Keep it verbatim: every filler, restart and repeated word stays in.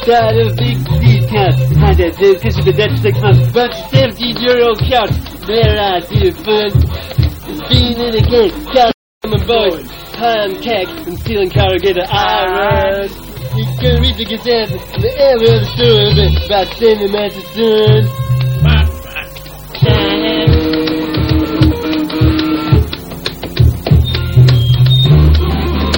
That is big discount. Find that dude, cause you've been dead for six months. Bunch of seventeen year old couch. There I do fun. Being in the game. Got my boys. Time cack and stealing corrugated iron. You can read the Gazette. The ever the story about Sammy Matheson.